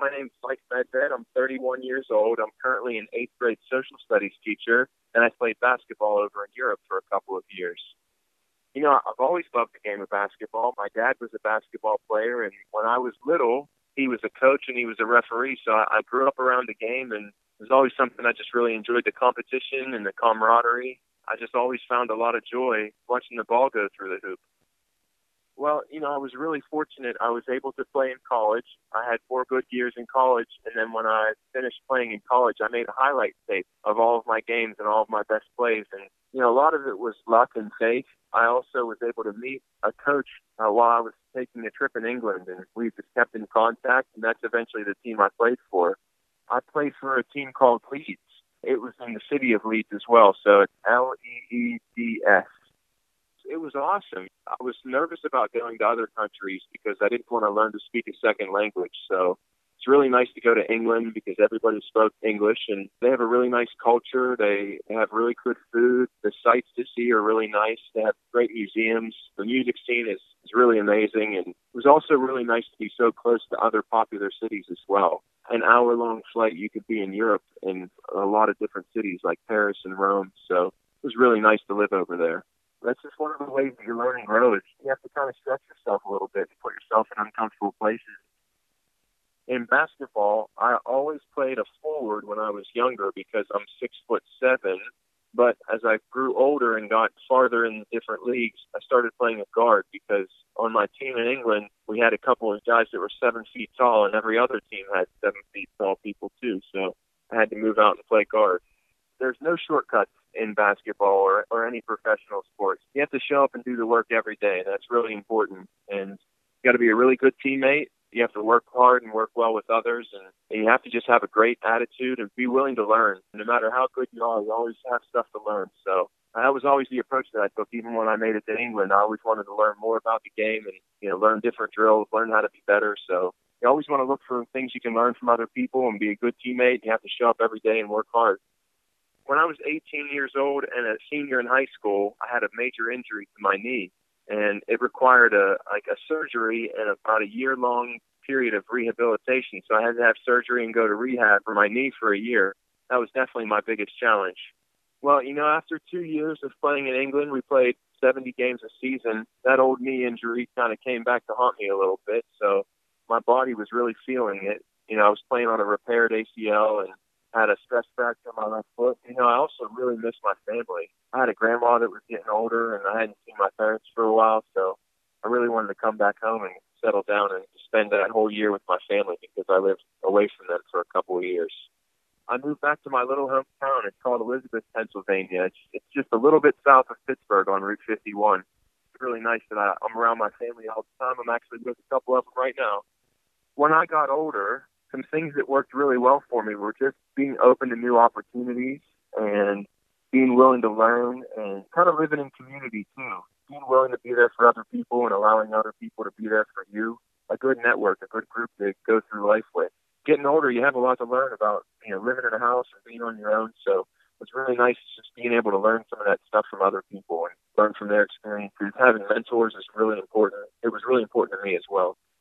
my name's Mike Medved. I'm 31 years old. I'm currently an 8th grade social studies teacher, and I played basketball over in Europe for a couple of years. I've always loved the game of basketball. My dad was a basketball player, and when I was little, he was a coach and he was a referee, so I grew up around the game, and it was always something I just really enjoyed, the competition and the camaraderie. I just always found a lot of joy watching the ball go through the hoop. Well, I was really fortunate. I was able to play in college. I had 4 good years in college, and then when I finished playing in college, I made a highlight tape of all of my games and all of my best plays. And, a lot of it was luck and faith. I also was able to meet a coach while I was taking a trip in England, and we just kept in contact, and that's eventually the team I played for. I played for a team called Leeds. It was in the city of Leeds as well, so it's Leeds. It was awesome. I was nervous about going to other countries because I didn't want to learn to speak a second language. So it's really nice to go to England because everybody spoke English, and they have a really nice culture. They have really good food. The sights to see are really nice. They have great museums. The music scene is really amazing. And it was also really nice to be so close to other popular cities as well. An hour-long flight, you could be in Europe in a lot of different cities like Paris and Rome. So it was really nice to live over there. That's just one of the ways that you learn and grow is you have to kind of stretch yourself a little bit and put yourself in uncomfortable places. In basketball, I always played a forward when I was younger because I'm 6'7". But as I grew older and got farther in different leagues, I started playing a guard because on my team in England, we had a couple of guys that were 7 feet tall, and every other team had 7 feet tall people too. So I had to move out and play guard. There's no shortcuts in basketball or any professional sports. You have to show up and do the work every day. That's really important. And you got to be a really good teammate. You have to work hard and work well with others. And you have to just have a great attitude and be willing to learn. No matter how good you are, you always have stuff to learn. So that was always the approach that I took. Even when I made it to England, I always wanted to learn more about the game and, learn different drills, learn how to be better. So you always want to look for things you can learn from other people and be a good teammate. You have to show up every day and work hard. When I was 18 years old and a senior in high school, I had a major injury to my knee, and it required a surgery and about a year-long period of rehabilitation. So I had to have surgery and go to rehab for my knee for a year. That was definitely my biggest challenge. Well, after 2 years of playing in England, we played 70 games a season. That old knee injury kind of came back to haunt me a little bit, so my body was really feeling it. I was playing on a repaired ACL and had a stress fracture on my left foot. I also really missed my family. I had a grandma that was getting older, and I hadn't seen my parents for a while, so I really wanted to come back home and settle down and spend that whole year with my family because I lived away from them for a couple of years. I moved back to my little hometown. It's called Elizabeth, Pennsylvania. It's just a little bit south of Pittsburgh on Route 51. It's really nice that I'm around my family all the time. I'm actually with a couple of them right now. When I got older, some things that worked really well for me were just being open to new opportunities and being willing to learn and kind of living in community too. Being willing to be there for other people and allowing other people to be there for you. A good network, a good group to go through life with. Getting older, you have a lot to learn about, living in a house and being on your own. So it's really nice just being able to learn some of that stuff from other people and learn from their experiences. Having mentors is really important. It was really important to me as well.